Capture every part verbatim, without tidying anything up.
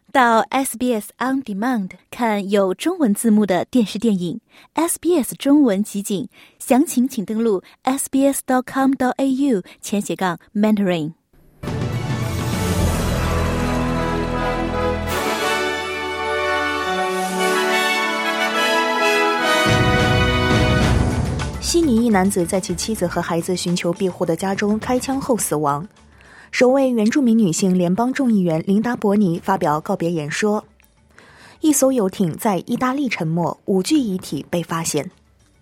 到 S B S On Demand 看有中文字幕的电视电影 S B S 中文集锦，详情请登录 s b s dot com dot a u 前斜杠 mentoring。悉尼一男子在其妻子和孩子寻求庇护的家中开枪后死亡。首位原住民女性联邦众议员琳达·伯尼发表告别演说。一艘游艇在意大利沉没，五具遗体被发现。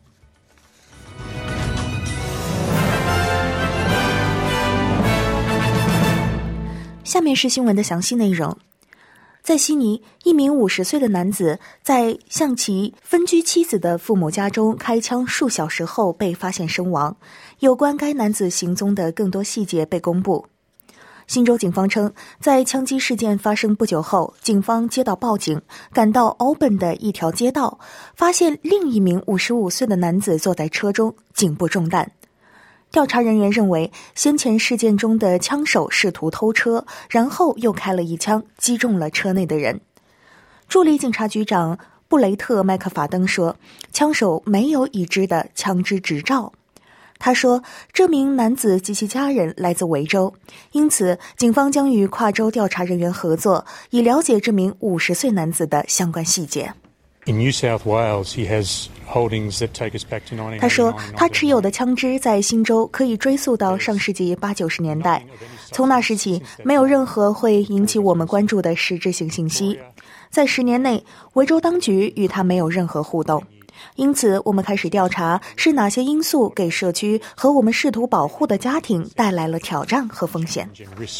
下面是新闻的详细内容。在悉尼，一名五十岁的男子在向其分居妻子的父母家中开枪数小时后被发现身亡。有关该男子行踪的更多细节被公布。新州警方称，在枪击事件发生不久后，警方接到报警，赶到奥本的一条街道，发现另一名五十五岁的男子坐在车中，颈部中弹。调查人员认为，先前事件中的枪手试图偷车，然后又开了一枪，击中了车内的人。助理警察局长布雷特·麦克法登说，枪手没有已知的枪支执照。他说，这名男子及其家人来自维州，因此警方将与跨州调查人员合作，以了解这名五十岁男子的相关细节。 In New South Wales, he has holdings that take us back to nineteen eighty-nine. 他说，他持有的枪支在新州可以追溯到上世纪八九十年代，从那时起，没有任何会引起我们关注的实质性信息。在十年内，维州当局与他没有任何互动。因此，我们开始调查是哪些因素给社区和我们试图保护的家庭带来了挑战和风险。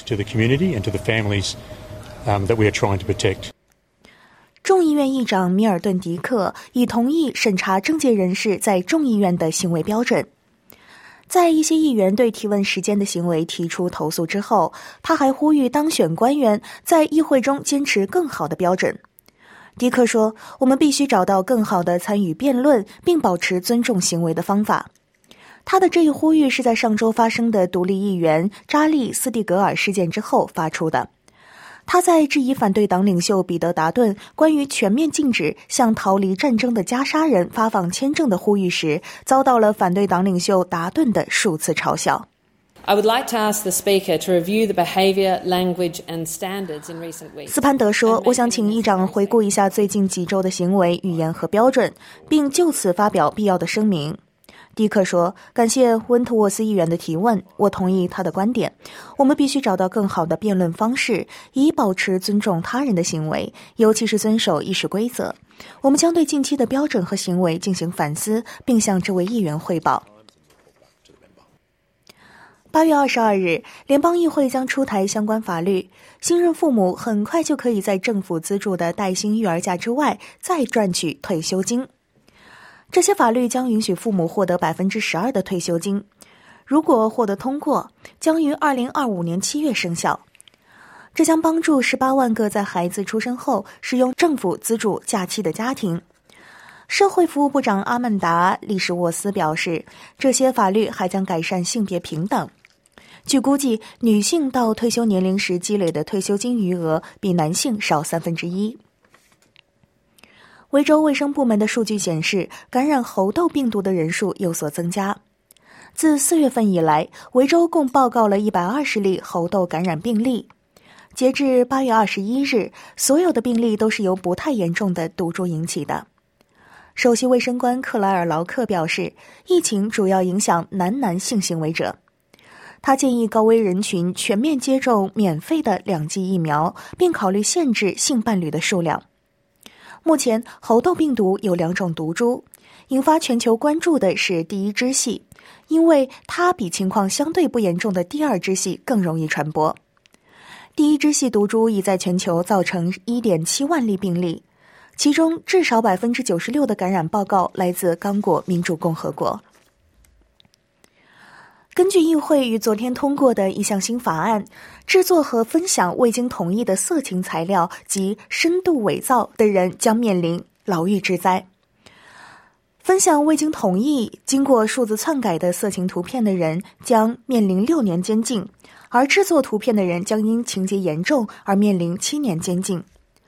众议院议长米尔顿·迪克已同意审查政界人士在众议院的行为标准。在一些议员对提问时间的行为提出投诉之后，他还呼吁当选官员在议会中坚持更好的标准。迪克说，我们必须找到更好的参与辩论并保持尊重行为的方法。他的这一呼吁是在上周发生的独立议员扎利·斯蒂格尔事件之后发出的。他在质疑反对党领袖彼得·达顿关于全面禁止向逃离战争的加沙人发放签证的呼吁时，遭到了反对党领袖达顿的数次嘲笑。 I would like to ask the Speaker to review the behaviour, language and standards in recent weeks. 斯潘德说，我想请议长回顾一下最近几周的行为、语言和标准，并就此发表必要的声明。迪克说，感谢温特沃斯议员的提问，我同意他的观点。我们必须找到更好的辩论方式，以保持尊重他人的行为，尤其是遵守议事规则。我们将对近期的标准和行为进行反思，并向这位议员汇报。八月二十二日，联邦议会将出台相关法律，新任父母很快就可以在政府资助的带薪育儿假之外再赚取退休金。这些法律将允许父母获得 百分之十二 的退休金，如果获得通过，将于二零二五年七月生效。这将帮助十八万个在孩子出生后使用政府资助假期的家庭。社会服务部长阿曼达·利什沃斯表示，这些法律还将改善性别平等。据估计，女性到退休年龄时积累的退休金余额比男性少三分之一。维州卫生部门的数据显示，感染猴痘病毒的人数有所增加。自四月份以来，维州共报告了一百二十例猴痘感染病例。截至八月二十一日，所有的病例都是由不太严重的毒株引起的。首席卫生官克莱尔·劳克表示，疫情主要影响男男性行为者。他建议高危人群全面接种免费的两剂疫苗，并考虑限制性伴侣的数量。目前，猴痘病毒有两种毒株，引发全球关注的是第一支系，因为它比情况相对不严重的第二支系更容易传播。第一支系毒株已在全球造成 一点七万例病例，其中至少 百分之九十六 的感染报告来自刚果民主共和国。根据议会于昨天通过的一项新法案，制作和分享未经同意的色情材料及深度伪造的人将面临牢狱之灾。分享未经同意、经过数字篡改的色情图片的人将面临六年监禁，而制作图片的人将因情节严重而面临七年监禁。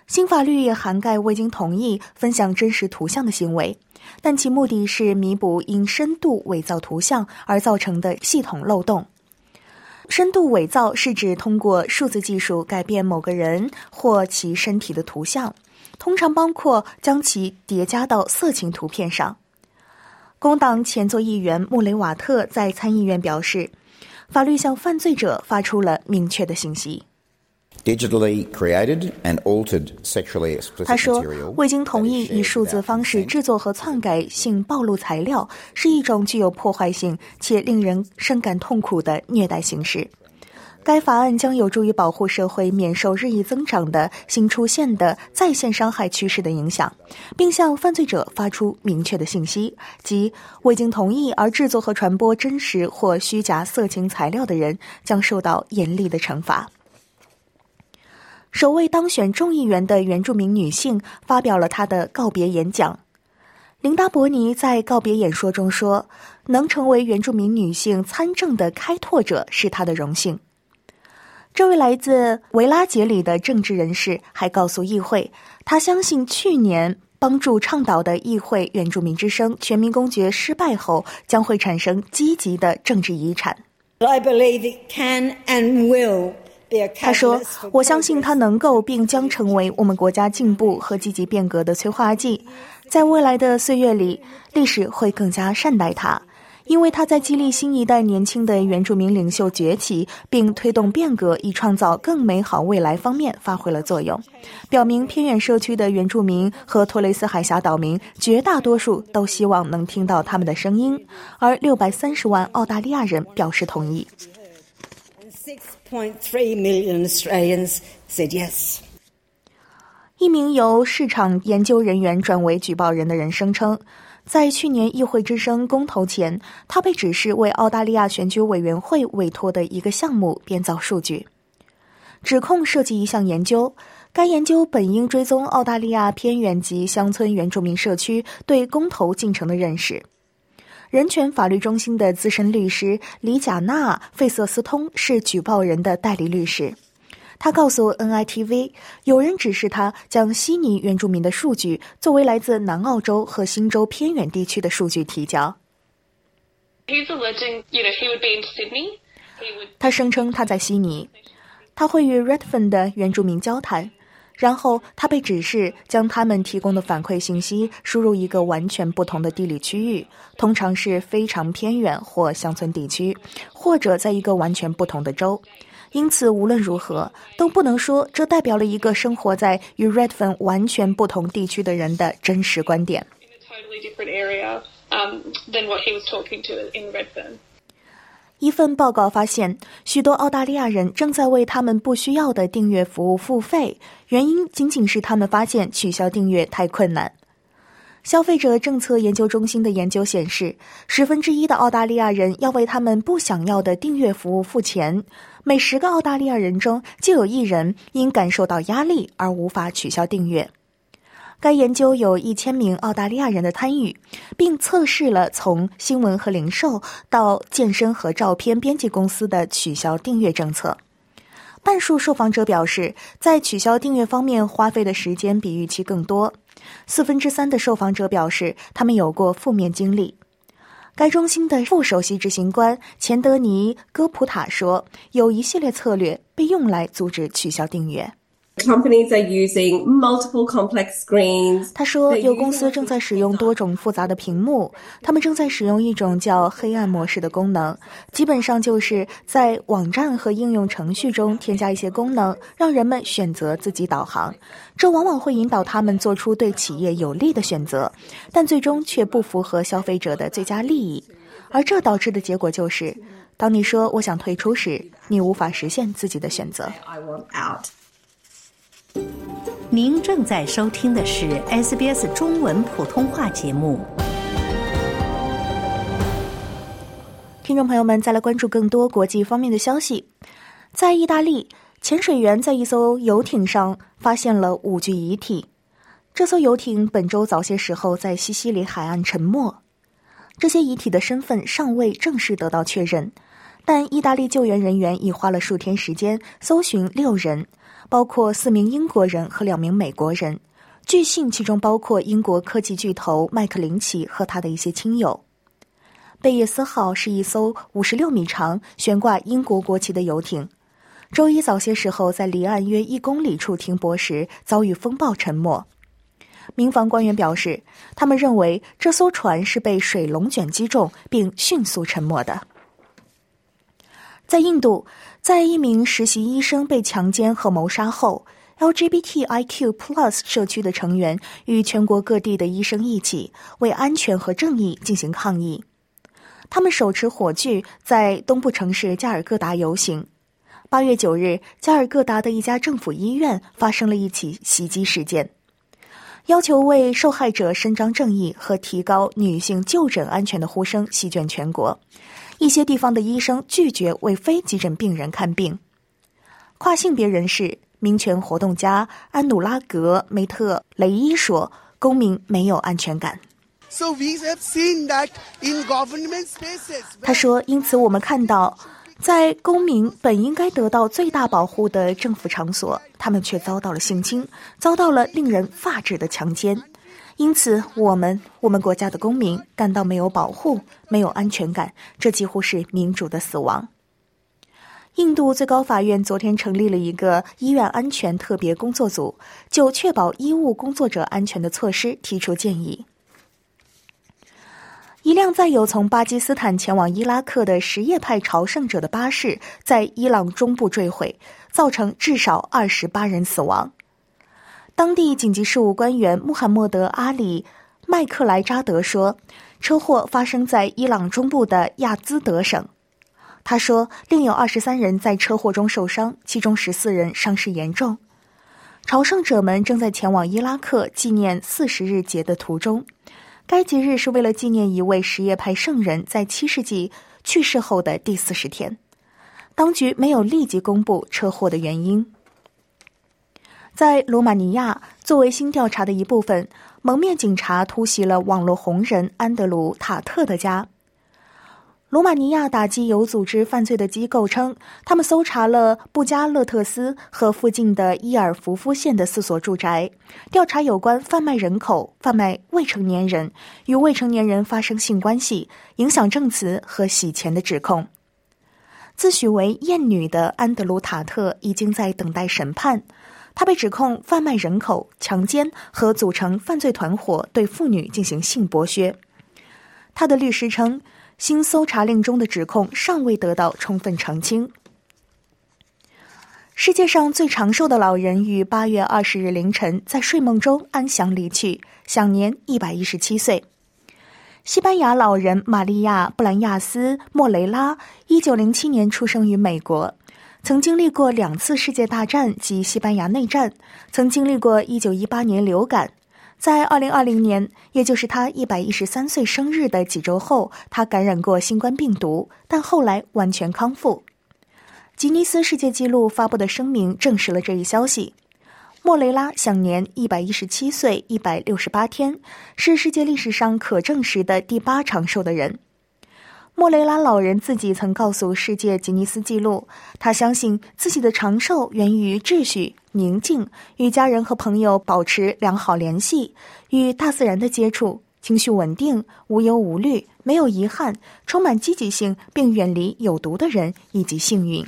新法律也涵盖未经同意分享真实图像的行为，但其目的是弥补因深度伪造图像而造成的系统漏洞。深度伪造是指通过数字技术改变某个人或其身体的图像，通常包括将其叠加到色情图片上。工党前座议员穆雷瓦特在参议院表示，法律向犯罪者发出了明确的信息。 Digitally created and altered sexually explicit material. 他说，未经同意以数字方式制作和篡改性暴露材料是一种具有破坏性且令人深感痛苦的虐待形式。该法案将有助于保护社会免受日益增长的新出现的在线伤害趋势的影响，并向犯罪者发出明确的信息，即未经同意而制作和传播真实或虚假色情材料的人将受到严厉的惩罚。首位当选众议员的原住民女性发表了她的告别演讲。琳达·伯尼在告别演说中说，能成为原住民女性参政的开拓者是她的荣幸。这位来自维拉杰里的政治人士还告诉议会，他相信去年帮助倡导的议会原住民之声全民公决失败后将会产生积极的政治遗产。 I believe it can and will。 他说，我相信它能够并将成为我们国家进步和积极变革的催化剂。在未来的岁月里，历史会更加善待它，因为它在激励新一代年轻的原住民领袖崛起，并推动变革以创造更美好未来方面发挥了作用，表明偏远社区的原住民和托雷斯海峡岛民绝大多数都希望能听到他们的声音，而六百三十万澳大利亚人表示同意。 six point three million Australians said yes. 一名由市场研究人员转为举报人的人声称，在去年议会之声公投前，他被指示为澳大利亚选举委员会委托的一个项目编造数据。指控涉及一项研究，该研究本应追踪澳大利亚偏远及乡村原住民社区对公投进程的认识。人权法律中心的资深律师李贾纳·费瑟斯通是举报人的代理律师。他告诉 N I T V， 有人指示他将悉尼原住民的数据作为来自南澳洲和新州偏远地区的数据提交。他声称他在悉尼，他会与 Redfern 的原住民交谈，然后他被指示将他们提供的反馈信息输入一个完全不同的地理区域，通常是非常偏远或乡村地区，或者在一个完全不同的州。因此无论如何都不能说这代表了一个生活在与 Redfern 完全不同地区的人的真实观点。一份报告发现，许多澳大利亚人正在为他们不需要的订阅服务付费，原因仅仅是他们发现取消订阅太困难。消费者政策研究中心的研究显示，十分之一的澳大利亚人要为他们不想要的订阅服务付钱，每十个澳大利亚人中就有一人因感受到压力而无法取消订阅。该研究有一千名澳大利亚人的参与，并测试了从新闻和零售到健身和照片编辑公司的取消订阅政策。半数受访者表示，在取消订阅方面花费的时间比预期更多。四分之三的受访者表示，他们有过负面经历。该中心的副首席执行官钱德尼·戈普塔说，有一系列策略被用来阻止取消订阅。 Companies are using multiple complex screens. 他说，有公司正在使用多种复杂的屏幕，他们正在使用一种叫黑暗模式的功能，基本上就是在网站和应用程序中添加一些功能，让人们选择自己导航。这往往会引导他们做出对企业有利的选择，但最终却不符合消费者的最佳利益。而这导致的结果就是，当你说我想退出时，你无法实现自己的选择。 I want out. 您正在收听的是 S B S 中文普通话节目。 听众朋友们，再来关注更多国际方面的消息。在意大利，潜水员在一艘游艇上发现了五具遗体。这艘游艇本周早些时候在西西里海岸沉没。这些遗体的身份尚未正式得到确认，但意大利救援人员已花了数天时间搜寻六人， 包括四名英国人和两名美国人，据信其中包括英国科技巨头麦克林奇和他的一些亲友。贝叶斯号是一艘五十六米长、悬挂英国国旗的游艇，周一早些时候在离岸约一公里处停泊时遭遇风暴沉没。民防官员表示，他们认为这艘船是被水龙卷击中并迅速沉没的。在印度，在一名实习医生被强奸和谋杀后， L G B T I Q plus 社区的成员与全国各地的医生一起为安全和正义进行抗议。他们手持火炬在东部城市加尔各答游行。八月九日，加尔各答的一家政府医院发生了一起袭击事件，要求为受害者伸张正义和提高女性就诊安全的呼声席卷全国。一些地方的医生拒绝为非急诊病人看病。跨性别人士、民权活动家安努拉格·梅特雷伊说，公民没有安全感。 So we have seen that in government spaces. 他说，因此我们看到，在公民本应该得到最大保护的政府场所，他们却遭到了性侵，遭到了令人发指的强奸。因此我们我们国家的公民感到没有保护，没有安全感，这几乎是民主的死亡。印度最高法院昨天成立了一个医院安全特别工作组，就确保医务工作者安全的措施提出建议。一辆载有从巴基斯坦前往伊拉克的什叶派朝圣者的巴士在伊朗中部坠毁，造成至少二十八人死亡。当地紧急事务官员穆罕默德·阿里·麦克莱扎德说，车祸发生在伊朗中部的亚兹德省。他说，另有二十三人在车祸中受伤，其中十四人伤势严重。朝圣者们正在前往伊拉克纪念四十日节的途中，该节日是为了纪念一位什叶派圣人在七世纪去世后的第四十天。当局没有立即公布车祸的原因。在罗马尼亚，作为新调查的一部分，蒙面警察突袭了网络红人安德鲁·塔特的家。罗马尼亚打击有组织犯罪的机构称，他们搜查了布加勒特斯和附近的伊尔福夫县的四所住宅，调查有关贩卖人口、贩卖未成年人、与未成年人发生性关系、影响证词和洗钱的指控。自诩为艳女的安德鲁·塔特已经在等待审判。他被指控贩卖人口、强奸和组成犯罪团伙对妇女进行性剥削。他的律师称，新搜查令中的指控尚未得到充分澄清。世界上最长寿的老人于八月二十日凌晨在睡梦中安详离去，享年一百一十七岁。西班牙老人玛利亚·布兰亚斯·莫雷拉一九零七年出生于美国，曾经历过两次世界大战及西班牙内战，曾经历过一九一八年流感。在二零二零年，也就是他一百一十三岁生日的几周后，他感染过新冠病毒，但后来完全康复。吉尼斯世界纪录发布的声明证实了这一消息。莫雷拉享年一百一十七岁一百六十八天，是世界历史上可证实的第八长寿的人。莫雷拉老人自己曾告诉世界吉尼斯纪录，他相信自己的长寿源于秩序、宁静，与家人和朋友保持良好联系，与大自然的接触，情绪稳定，无忧无虑，没有遗憾，充满积极性，并远离有毒的人以及幸运。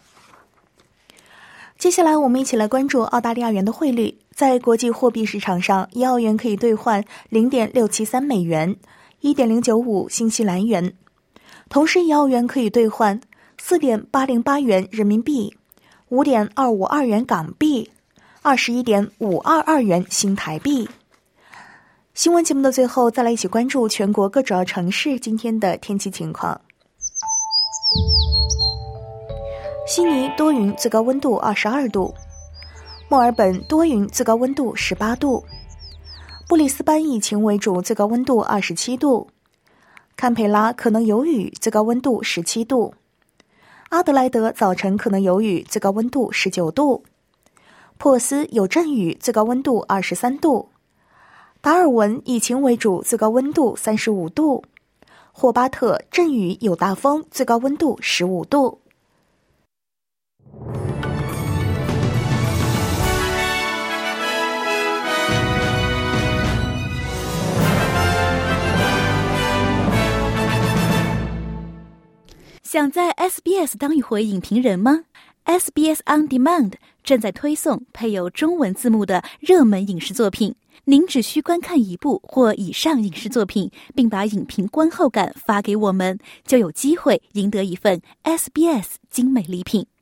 接下来我们一起来关注澳大利亚元的汇率。在国际货币市场上，一澳元可以兑换 零点六七三美元， 一点零九五新西兰元。同时一澳元可以兑换 四点八零八元人民币， 五点二五二元港币， 二十一点五二二元新台币。新闻节目的最后，再来一起关注全国各主要城市今天的天气情况。悉尼多云，最高温度二十二度；墨尔本多云，最高温度十八度；布里斯班以晴为主，最高温度二十七度；堪培拉可能有雨，最高温度十七度；阿德莱德早晨可能有雨，最高温度十九度；珀斯有阵雨，最高温度二十三度；达尔文以晴为主，最高温度三十五度；霍巴特阵雨有大风，最高温度十五度。 想在 S B S 当一回影评人吗？ S B S On Demand 正在推送配有中文字幕的热门影视作品，您只需观看一部或以上影视作品，并把影评观后感发给我们，就有机会赢得一份 S B S 精美礼品。